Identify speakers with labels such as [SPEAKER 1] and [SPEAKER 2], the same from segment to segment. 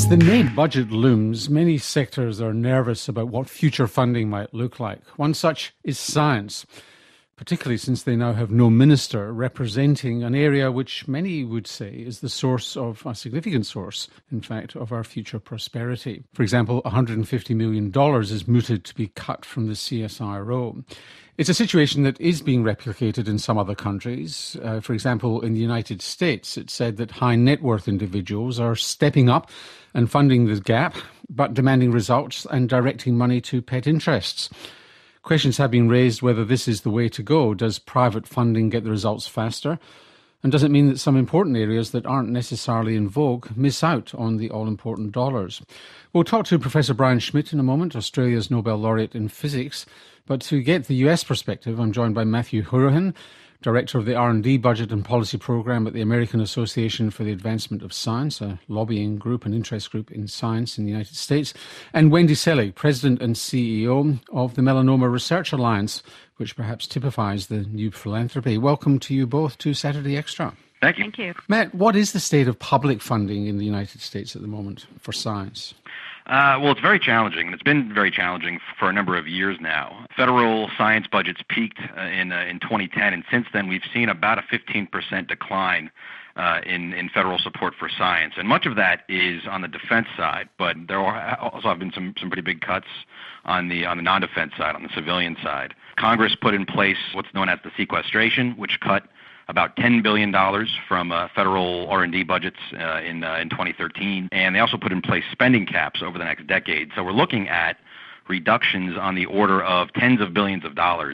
[SPEAKER 1] the May budget looms, many sectors are nervous about what future funding might look like. One such is science, particularly since they now have no minister representing an area which many would say is the source of, a significant source, in fact, of our future prosperity. For example, $150 million is mooted to be cut from the CSIRO. It's a situation that is being replicated in some other countries. For example, in the United States, it's said that high net worth individuals are stepping up and funding the gap, but demanding results and directing money to pet interests. Questions have been raised whether this is the way to go. Does private funding get the results faster? And does it mean that some important areas that aren't necessarily in vogue miss out on the all-important dollars? We'll talk to Professor Brian Schmidt in a moment, Australia's Nobel laureate in physics. But to get the US perspective, I'm joined by Matthew Hourihan, Director of the R&D Budget and Policy Programme at the American Association for the Advancement of Science, a lobbying group and interest group in science in the United States, and Wendy Selig, President and CEO of the Melanoma Research Alliance, which perhaps typifies the new philanthropy. Welcome to you both to Saturday Extra.
[SPEAKER 2] Thank you.
[SPEAKER 3] Thank you.
[SPEAKER 1] Matt, what is the state of public funding in the United States at the moment for science?
[SPEAKER 2] Well, it's very challenging, and it's been very challenging for a number of years now. Federal science budgets peaked in 2010, and since then we've seen about a 15% decline in federal support for science. And much of that is on the defense side, but there also have been some pretty big cuts on the non-defense side, on the civilian side. Congress put in place what's known as the sequestration, which cut about $10 billion from federal R&D budgets in 2013. And they also put in place spending caps over the next decade. So we're looking at reductions on the order of tens of billions of dollars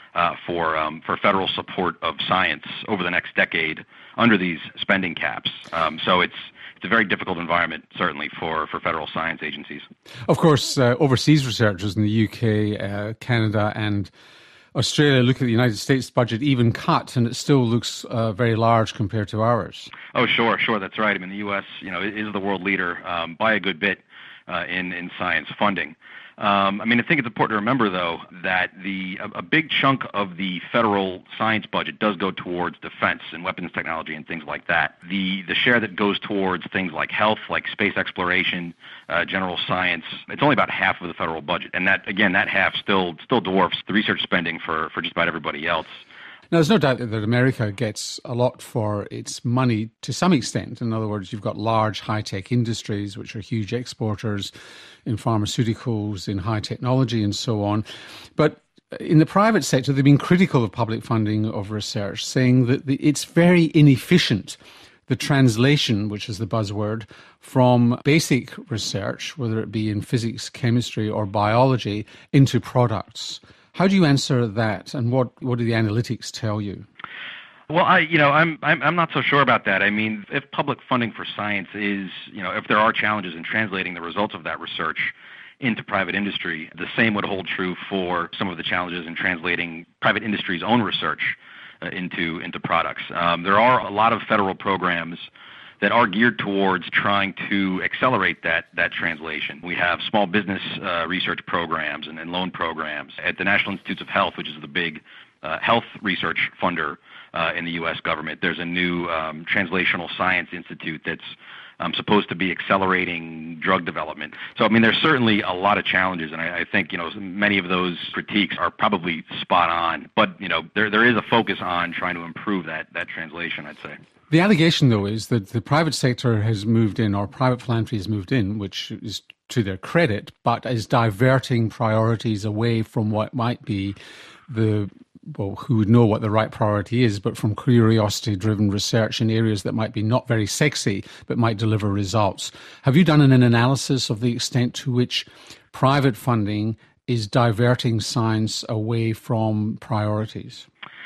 [SPEAKER 2] for federal support of science over the next decade under these spending caps. So it's a very difficult environment, certainly, for federal science agencies.
[SPEAKER 1] Of course, overseas researchers in the UK, Canada and Australia look at the United States budget even cut, and it still looks very large compared to ours.
[SPEAKER 2] Oh, sure, that's right. I mean, the U.S., is the world leader by a good bit in science funding. I think it's important to remember, though, that a big chunk of the federal science budget does go towards defense and weapons technology and things like that. The share that goes towards things like health, like space exploration, general science, it's only about half of the federal budget. And that half still dwarfs the research spending for just about everybody else.
[SPEAKER 1] Now, there's no doubt that America gets a lot for its money to some extent. In other words, you've got large high-tech industries, which are huge exporters in pharmaceuticals, in high technology and so on. But in the private sector, they've been critical of public funding of research, saying that it's very inefficient, the translation, which is the buzzword, from basic research, whether it be in physics, chemistry or biology, into products. How do you answer that, and what do the analytics tell you?
[SPEAKER 2] Well, I'm not so sure about that. I mean, if public funding for science is, if there are challenges in translating the results of that research into private industry, the same would hold true for some of the challenges in translating private industry's own research into products. There are a lot of federal programs that are geared towards trying to accelerate that translation. We have small business research programs and loan programs at the National Institutes of Health, which is the big health research funder in the U.S. government. There's a new Translational Science Institute that's supposed to be accelerating drug development. So, there's certainly a lot of challenges, and I think, many of those critiques are probably spot on. But, there is a focus on trying to improve that translation, I'd say.
[SPEAKER 1] The allegation, though, is that the private sector has moved in, or private philanthropy has moved in, which is to their credit, but is diverting priorities away from what might be who would know what the right priority is, but from curiosity-driven research in areas that might be not very sexy, but might deliver results. Have you done an analysis of the extent to which private funding is diverting science away from priorities?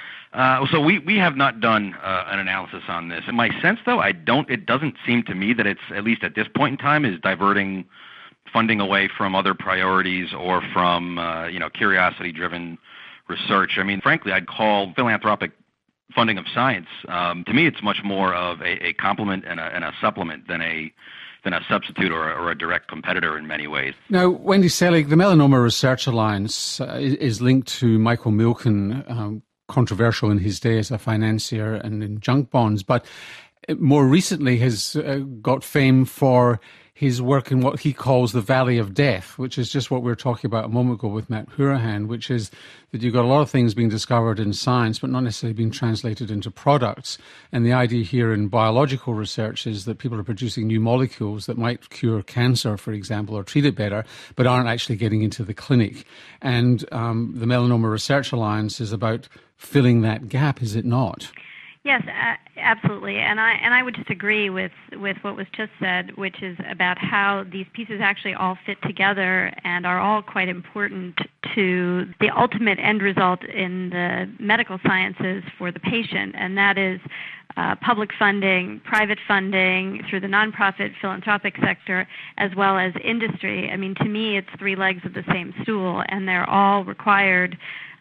[SPEAKER 2] So we have not done an analysis on this. In my sense, though, it doesn't seem to me that it's, at least at this point in time, is diverting funding away from other priorities or from, curiosity-driven research. Frankly, I'd call philanthropic funding of science, to me, it's much more of a complement and a supplement than a substitute or a direct competitor in many ways.
[SPEAKER 1] Now, Wendy Selig, the Melanoma Research Alliance is linked to Michael Milken, controversial in his day as a financier and in junk bonds, but more recently has got fame for his work in what he calls the Valley of Death, which is just what we were talking about a moment ago with Matt Hourihan, which is that you've got a lot of things being discovered in science but not necessarily being translated into products. And the idea here in biological research is that people are producing new molecules that might cure cancer, for example, or treat it better, but aren't actually getting into the clinic. And the Melanoma Research Alliance is about filling that gap, is it not?
[SPEAKER 3] Yes, absolutely, and I would just agree with what was just said, which is about how these pieces actually all fit together and are all quite important to the ultimate end result in the medical sciences for the patient, and that is public funding, private funding through the nonprofit philanthropic sector, as well as industry. I mean, to me, it's three legs of the same stool, and they're all required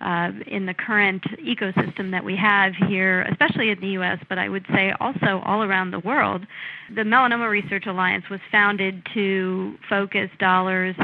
[SPEAKER 3] in the current ecosystem that we have here, especially in the U.S., but I would say also all around the world. The Melanoma Research Alliance was founded to focus dollars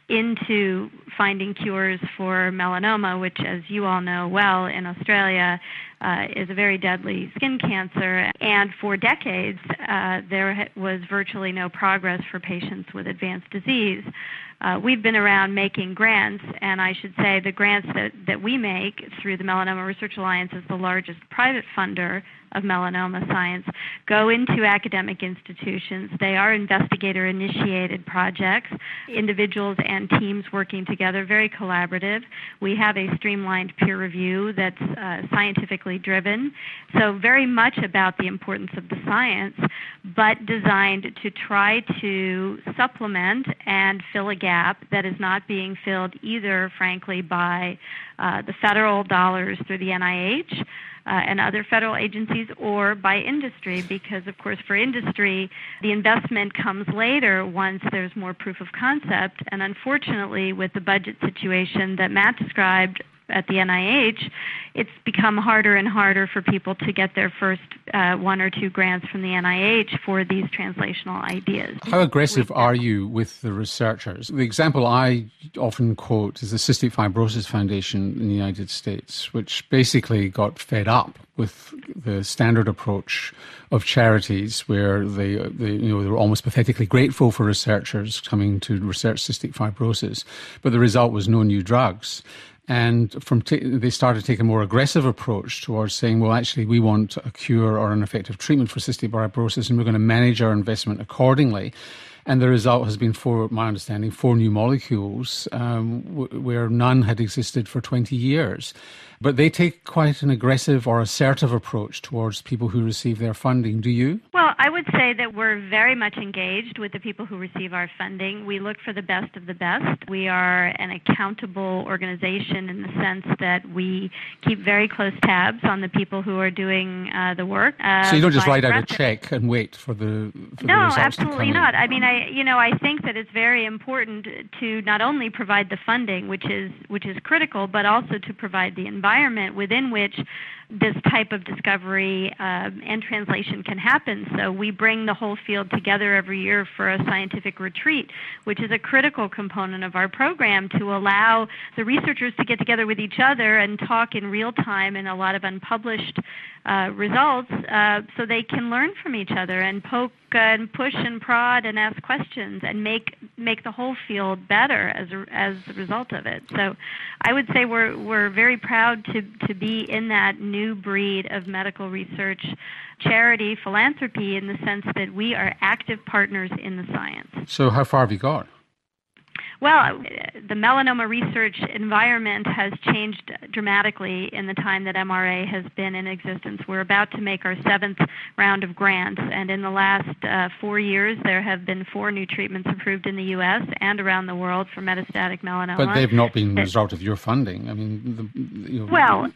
[SPEAKER 3] into finding cures for melanoma, which, as you all know well, in Australia is a very deadly skin cancer. And for decades, there was virtually no progress for patients with advanced disease. We've been around making grants, and I should say the grants that we make through the Melanoma Research Alliance is the largest private funder of melanoma science, go into academic institutions. They are investigator-initiated projects, individuals and teams working together, very collaborative. We have a streamlined peer review that's scientifically driven, so very much about the importance of the science, but designed to try to supplement and fill a gap that is not being filled either, frankly, by the federal dollars through the NIH and other federal agencies, or by industry, because, of course, for industry, the investment comes later once there's more proof of concept. And unfortunately, with the budget situation that Matt described at the NIH, it's become harder and harder for people to get their first one or two grants from the NIH for these translational ideas.
[SPEAKER 1] How aggressive are you with the researchers? The example I often quote is the Cystic Fibrosis Foundation in the United States, which basically got fed up with the standard approach of charities where they were almost pathetically grateful for researchers coming to research cystic fibrosis, but the result was no new drugs. And they started to take a more aggressive approach towards saying, well, actually, we want a cure or an effective treatment for cystic fibrosis, and we're going to manage our investment accordingly. And the result has been, my understanding, 4 new molecules where none had existed for 20 years. But they take quite an aggressive or assertive approach towards people who receive their funding. Do you?
[SPEAKER 3] Well, I would say that we're very much engaged with the people who receive our funding. We look for the best of the best. We are an accountable organization in the sense that we keep very close tabs on the people who are doing the work.
[SPEAKER 1] So you don't just write out a check and wait for the results to come in?
[SPEAKER 3] No, absolutely not. I mean, I think that it's very important to not only provide the funding, which is critical, but also to provide the environment within which this type of discovery and translation can happen. So we bring the whole field together every year for a scientific retreat, which is a critical component of our program to allow the researchers to get together with each other and talk in real time in a lot of unpublished results so they can learn from each other and poke and push and prod and ask questions and make the whole field better as a result of it. So I would say we're very proud to be in that new breed of medical research charity philanthropy in the sense that we are active partners in the science.
[SPEAKER 1] So how far have you got?
[SPEAKER 3] Well, the melanoma research environment has changed dramatically in the time that MRA has been in existence. We're about to make our 7th round of grants, and in the last 4 years, there have been 4 new treatments approved in the U.S. and around the world for metastatic melanoma.
[SPEAKER 1] But they've not been the result of your funding. I mean,
[SPEAKER 3] Well,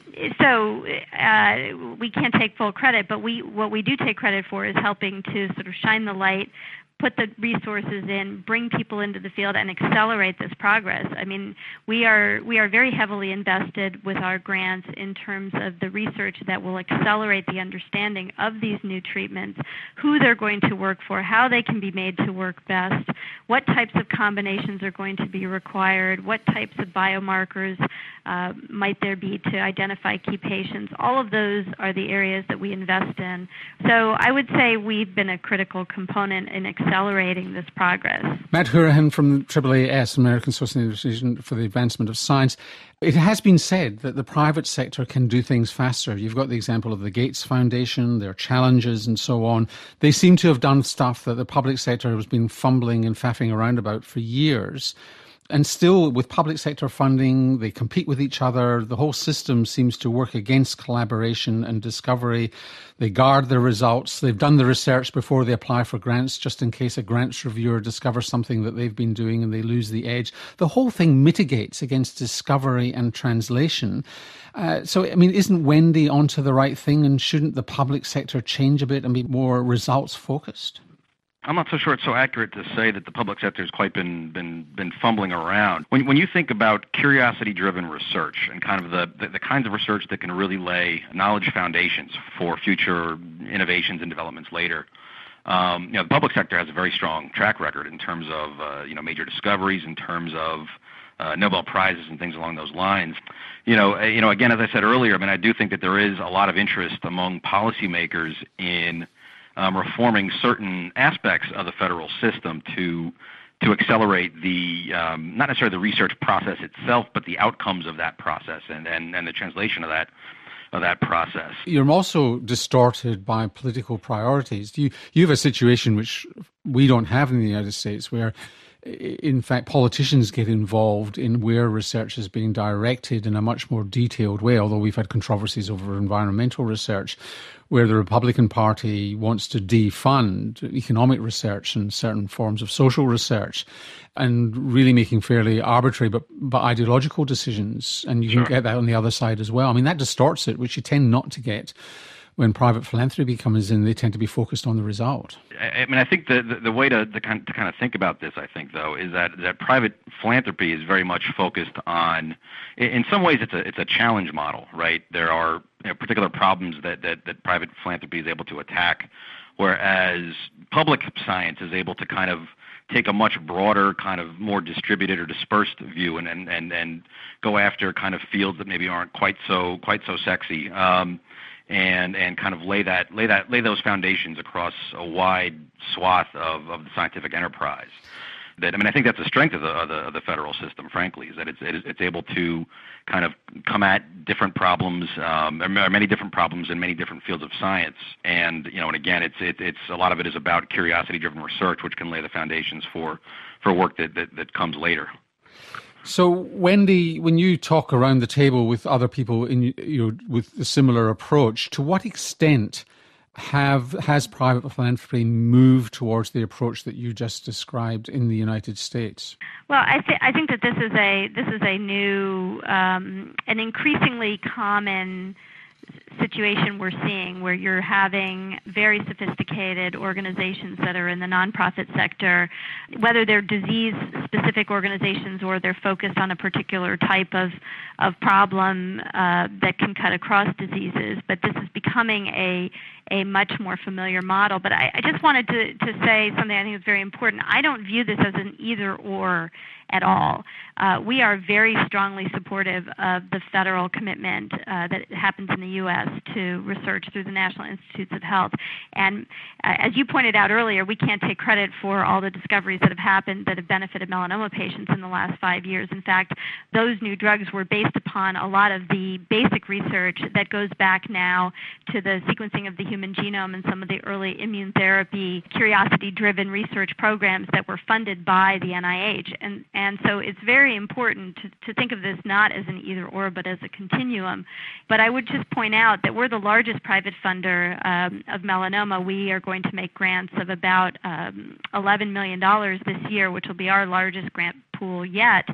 [SPEAKER 3] so we can't take full credit, but what we do take credit for is helping to sort of shine the light put the resources in, bring people into the field, and accelerate this progress. I mean, we are very heavily invested with our grants in terms of the research that will accelerate the understanding of these new treatments, who they're going to work for, how they can be made to work best, what types of combinations are going to be required, what types of biomarkers might there be to identify key patients. All of those are the areas that we invest in. So I would say we've been a critical component in accelerating this progress.
[SPEAKER 1] Matt Hourihan from AAAS, American Association for the Advancement of Science. It has been said that the private sector can do things faster. You've got the example of the Gates Foundation, their challenges and so on. They seem to have done stuff that the public sector has been fumbling and faffing around about for years. And still, with public sector funding, they compete with each other. The whole system seems to work against collaboration and discovery. They guard their results. They've done the research before they apply for grants, just in case a grants reviewer discovers something that they've been doing and they lose the edge. The whole thing mitigates against discovery and translation. So, I mean, isn't Wendy onto the right thing, and shouldn't the public sector change a bit and be more results focused?
[SPEAKER 2] I'm not so sure it's so accurate to say that the public sector has quite been fumbling around. When you think about curiosity-driven research and kind of the kinds of research that can really lay knowledge foundations for future innovations and developments later, the public sector has a very strong track record in terms of major discoveries, in terms of Nobel Prizes and things along those lines. Again, as I said earlier, I mean, I do think that there is a lot of interest among policymakers in reforming certain aspects of the federal system to accelerate the not necessarily the research process itself, but the outcomes of that process and the translation of that process.
[SPEAKER 1] You're also distorted by political priorities. You have a situation which we don't have in the United States, where in fact politicians get involved in where research is being directed in a much more detailed way, although we've had controversies over environmental research, where the Republican Party wants to defund economic research and certain forms of social research, and really making fairly arbitrary but ideological decisions. And you can get that on the other side as well. I mean, that distorts it, which you tend not to get when private philanthropy comes in. They tend to be focused on the result.
[SPEAKER 2] I mean, I think the way to kind of think about this, I think, though, is that private philanthropy is very much focused on, in some ways, it's a challenge model, right? There are particular problems that private philanthropy is able to attack, whereas public science is able to kind of take a much broader, kind of more distributed or dispersed view and go after kind of fields that maybe aren't quite so sexy. And kind of lay those foundations across a wide swath of the scientific enterprise. I think that's the strength of the federal system, frankly, is that it's able to kind of come at different problems, or many different problems in many different fields of science. And again, it's a lot of it is about curiosity-driven research, which can lay the foundations for work that comes later.
[SPEAKER 1] So, Wendy, when you talk around the table with other people with a similar approach, to what extent has private philanthropy moved towards the approach that you just described in the United States?
[SPEAKER 3] Well, I think that this is a new, an increasingly common situation we're seeing, where you're having very sophisticated organizations that are in the nonprofit sector, whether they're disease-specific organizations or they're focused on a particular type of problem that can cut across diseases. But this is becoming a much more familiar model. But I just wanted to say something I think is very important. I don't view this as an either-or at all. We are very strongly supportive of the federal commitment that happens in the U.S. to research through the National Institutes of Health. And as you pointed out earlier, we can't take credit for all the discoveries that have happened that have benefited melanoma patients in the last 5 years. In fact, those new drugs were based upon a lot of the basic research that goes back now to the sequencing of the human genome and some of the early immune therapy curiosity-driven research programs that were funded by the NIH. And so it's very important to think of this not as an either-or, but as a continuum. But I would just point out that we're the largest private funder of melanoma. We are going to make grants of about $11 million this year, which will be our largest grant pool yet.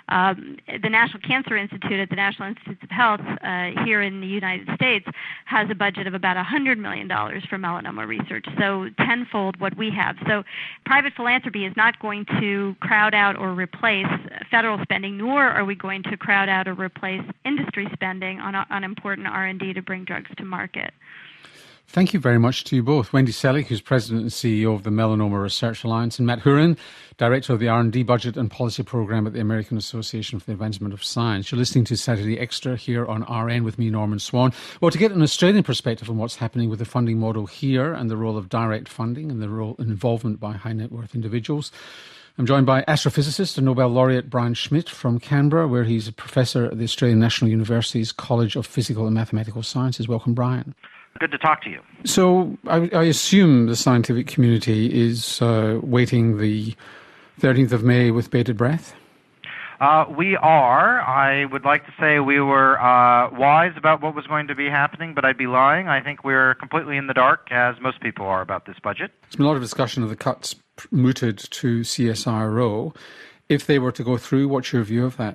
[SPEAKER 3] The National Cancer Institute at the National Institutes of Health here in the United States has a budget of about $100 million for melanoma research, so tenfold what we have. So private philanthropy is not going to crowd out or replace federal spending, nor are we going to crowd out or replace industry spending on important R&D to bring drugs to market.
[SPEAKER 1] Thank you very much to you both. Wendy Selig, who's President and CEO of the Melanoma Research Alliance, and Matt Hurin, Director of the R&D Budget and Policy Programme at the American Association for the Advancement of Science. You're listening to Saturday Extra here on RN with me, Norman Swan. Well, to get an Australian perspective on what's happening with the funding model here and the role of direct funding and the role and involvement by high net worth individuals, I'm joined by astrophysicist and Nobel laureate Brian Schmidt from Canberra, where he's a professor at the Australian National University's College of Physical and Mathematical Sciences. Welcome, Brian.
[SPEAKER 2] Good to talk to you.
[SPEAKER 1] So I assume the scientific community is waiting the 13th of May with bated breath?
[SPEAKER 4] We are. I would like to say we were wise about what was going to be happening, but I'd be lying. I think we're completely in the dark, as most people are, about this budget.
[SPEAKER 1] There's been a lot of discussion of the cuts mooted to CSIRO. If they were to go through, what's your view of that?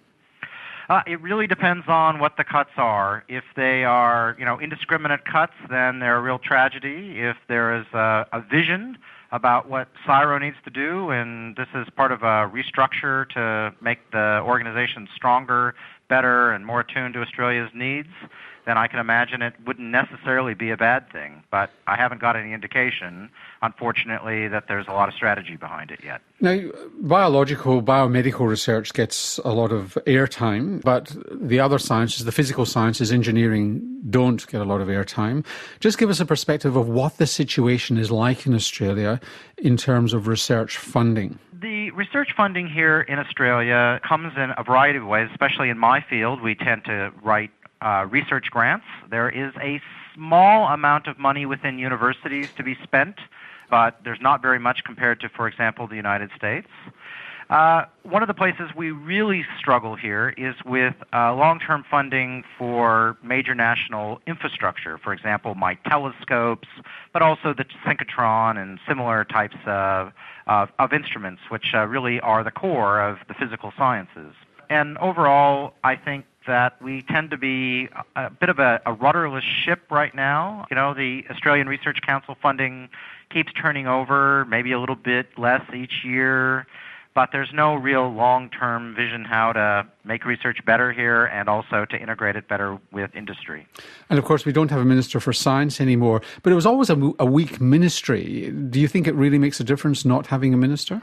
[SPEAKER 4] It really depends on what the cuts are. If they are, indiscriminate cuts, then they're a real tragedy. If there is a vision about what CSIRO needs to do, and this is part of a restructure to make the organization stronger, better, and more attuned to Australia's needs, then I can imagine it wouldn't necessarily be a bad thing. But I haven't got any indication, unfortunately, that there's a lot of strategy behind it yet.
[SPEAKER 1] Now, biomedical research gets a lot of airtime, but the other sciences, the physical sciences, engineering, don't get a lot of airtime. Just give us a perspective of what the situation is like in Australia in terms of research funding.
[SPEAKER 4] The research funding here in Australia comes in a variety of ways, especially in my field. We tend to write research grants. There is a small amount of money within universities to be spent, but there's not very much compared to, for example, the United States. One of the places we really struggle here is with long-term funding for major national infrastructure, for example, my telescopes, but also the synchrotron and similar types of instruments, which really are the core of the physical sciences. And overall, I think that we tend to be a bit of a rudderless ship right now. The Australian Research Council funding keeps turning over, maybe a little bit less each year, but there's no real long-term vision how to make research better here and also to integrate it better with industry.
[SPEAKER 1] And of course, we don't have a Minister for Science anymore, but it was always a weak ministry. Do you think it really makes a difference not having a minister?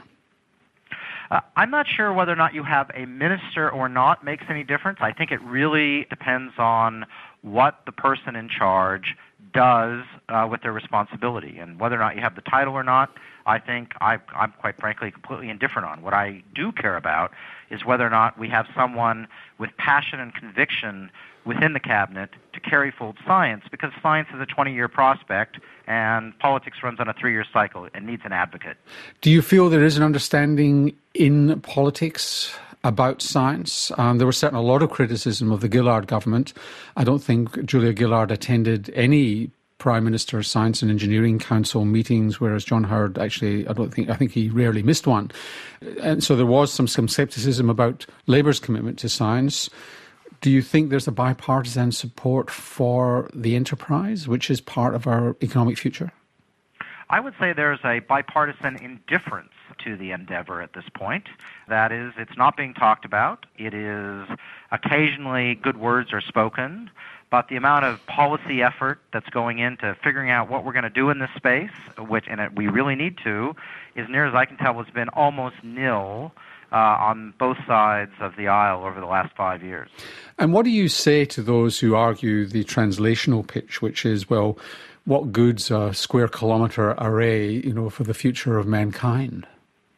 [SPEAKER 4] I'm not sure whether or not you have a minister or not makes any difference. I think it really depends on what the person in charge does with their responsibility. And whether or not you have the title or not, I think I'm quite frankly completely indifferent on. What I do care about is whether or not we have someone with passion and conviction within the cabinet to carry forward science, because science is a 20-year prospect and politics runs on a 3-year cycle and needs an advocate.
[SPEAKER 1] Do you feel there is an understanding in politics about science? There was certainly a lot of criticism of the Gillard government. I don't think Julia Gillard attended any Prime Minister Science and Engineering Council meetings, whereas John Howard actually, I think he rarely missed one. And so there was some scepticism about Labour's commitment to science. Do you think there's a bipartisan support for the enterprise, which is part of our economic future?
[SPEAKER 4] I would say there's a bipartisan indifference to the endeavor at this point. That is, it's not being talked about. It is occasionally good words are spoken, but the amount of policy effort that's going into figuring out what we're going to do in this space, we really need to, as near as I can tell, has been almost nil on both sides of the aisle over the last 5 years.
[SPEAKER 1] And what do you say to those who argue the translational pitch, which is, well, what good's a square kilometre array, for the future of mankind?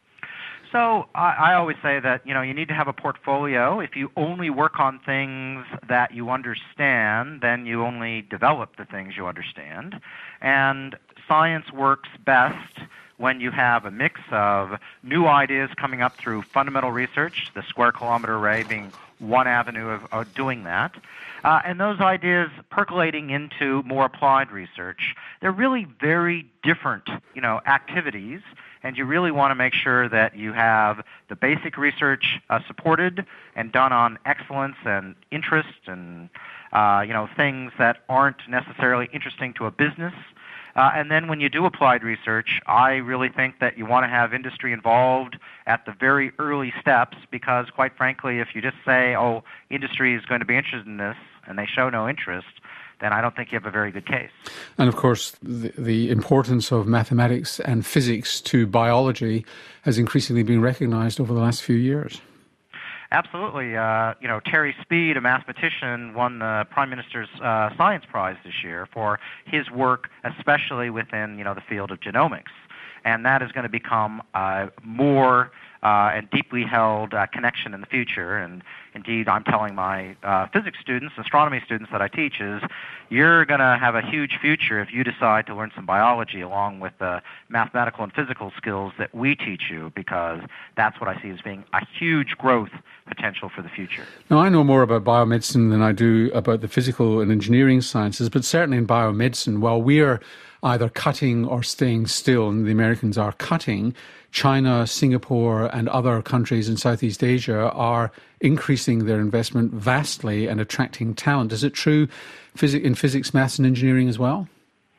[SPEAKER 4] So I always say that, you need to have a portfolio. If you only work on things that you understand, then you only develop the things you understand. And science works best when you have a mix of new ideas coming up through fundamental research, the square kilometre array being one avenue of doing that, and those ideas percolating into more applied research. They're really very different, activities, and you really want to make sure that you have the basic research supported and done on excellence and interest and things that aren't necessarily interesting to a business. And then when you do applied research, I really think that you want to have industry involved at the very early steps, because quite frankly, if you just say, oh, industry is going to be interested in this, and they show no interest, then I don't think you have a very good case.
[SPEAKER 1] And of course, the importance of mathematics and physics to biology has increasingly been recognised over the last few years.
[SPEAKER 4] Absolutely. Terry Speed, a mathematician, won the Prime Minister's Science Prize this year for his work, especially within, the field of genomics. And that is going to become more and deeply held connection in the future. And indeed, I'm telling my physics students, astronomy students that I teach, is you're going to have a huge future if you decide to learn some biology along with the mathematical and physical skills that we teach you, because that's what I see as being a huge growth potential for the future.
[SPEAKER 1] Now, I know more about biomedicine than I do about the physical and engineering sciences, but certainly in biomedicine, while we're either cutting or staying still, and the Americans are cutting, China, Singapore and other countries in Southeast Asia are increasing their investment vastly and attracting talent. Is it true in physics, maths and engineering as well?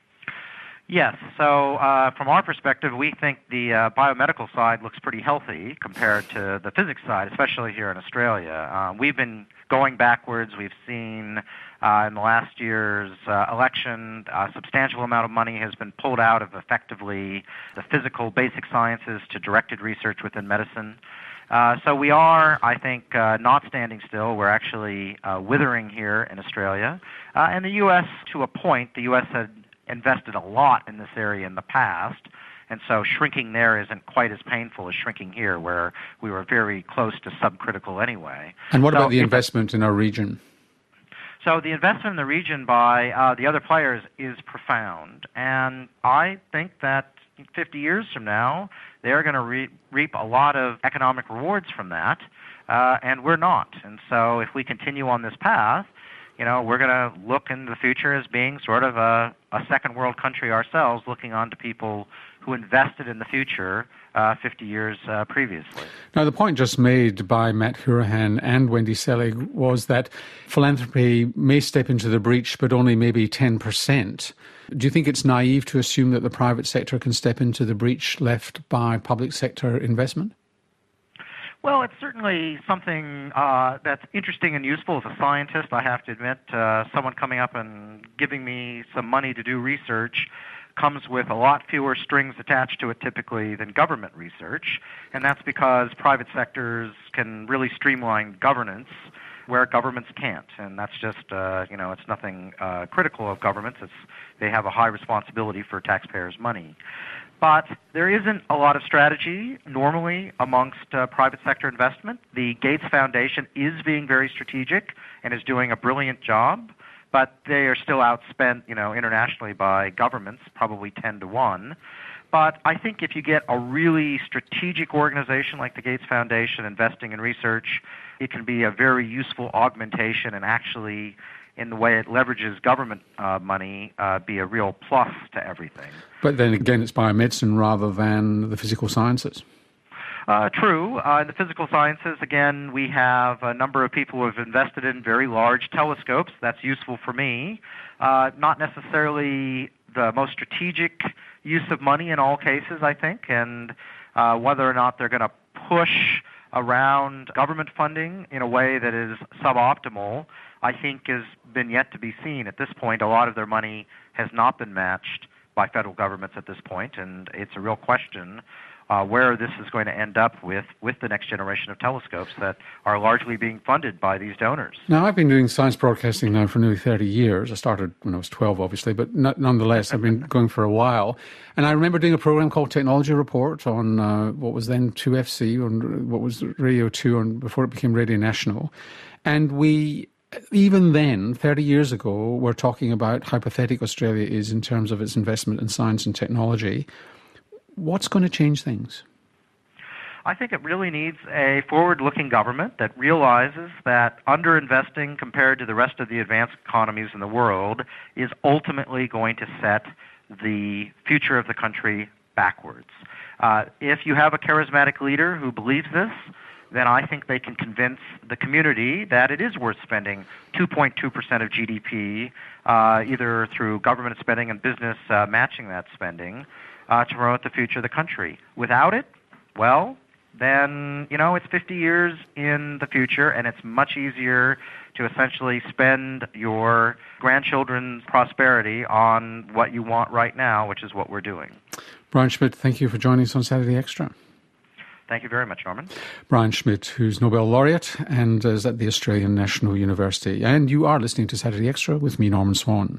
[SPEAKER 4] Yes. So from our perspective, we think the biomedical side looks pretty healthy compared to the physics side, especially here in Australia. We've been going backwards. We've seen in the last year's election, a substantial amount of money has been pulled out of effectively the physical basic sciences to directed research within medicine. So we are, I think, not standing still. We're actually withering here in Australia. And the U.S., to a point, the U.S. had invested a lot in this area in the past, and so shrinking there isn't quite as painful as shrinking here, where we were very close to subcritical anyway.
[SPEAKER 1] And what about the investment in our region?
[SPEAKER 4] So the investment in the region by the other players is profound, and I think that 50 years from now, they're going to reap a lot of economic rewards from that, and we're not. And so if we continue on this path, we're going to look in the future as being sort of a second world country ourselves, looking on to people who invested in the future 50 years previously. Now,
[SPEAKER 1] the point just made by Matt Hourihan and Wendy Selig was that philanthropy may step into the breach, but only maybe 10%. Do you think it's naive to assume that the private sector can step into the breach left by public sector investment?
[SPEAKER 4] Well, it's certainly something that's interesting and useful as a scientist. I have to admit, someone coming up and giving me some money to do research comes with a lot fewer strings attached to it typically than government research, and that's because private sectors can really streamline governance where governments can't, and that's just, it's nothing critical of governments. They have a high responsibility for taxpayers' money. But there isn't a lot of strategy normally amongst private sector investment. The Gates Foundation is being very strategic and is doing a brilliant job, but they are still outspent, internationally by governments, probably 10-1. But I think if you get a really strategic organization like the Gates Foundation investing in research, it can be a very useful augmentation and actually, in the way it leverages government money, be a real plus to everything.
[SPEAKER 1] But then again, it's biomedicine rather than the physical sciences.
[SPEAKER 4] True. In the physical sciences, again, we have a number of people who have invested in very large telescopes. That's useful for me. Not necessarily the most strategic use of money in all cases, I think, and whether or not they're going to push around government funding in a way that is suboptimal, I think has been yet to be seen. At this point, a lot of their money has not been matched by federal governments at this point, and it's a real question where this is going to end up with the next generation of telescopes that are largely being funded by these donors.
[SPEAKER 1] Now, I've been doing science broadcasting now for nearly 30 years. I started when I was 12, obviously, but nonetheless, I've been going for a while. And I remember doing a program called Technology Report on what was then 2FC, on what was Radio 2, before it became Radio National. And we, even then, 30 years ago, were talking about how pathetic Australia is in terms of its investment in science and technology. What's going to change things?
[SPEAKER 4] I think it really needs a forward-looking government that realizes that underinvesting compared to the rest of the advanced economies in the world is ultimately going to set the future of the country backwards. If you have a charismatic leader who believes this, then I think they can convince the community that it is worth spending 2.2% of GDP, either through government spending and business matching that spending, to promote the future of the country. Without it, well, then, it's 50 years in the future, and it's much easier to essentially spend your grandchildren's prosperity on what you want right now, which is what we're doing.
[SPEAKER 1] Brian Schmidt, thank you for joining us on Saturday Extra.
[SPEAKER 4] Thank you very much, Norman.
[SPEAKER 1] Brian Schmidt, who's Nobel laureate and is at the Australian National University. And you are listening to Saturday Extra with me, Norman Swan.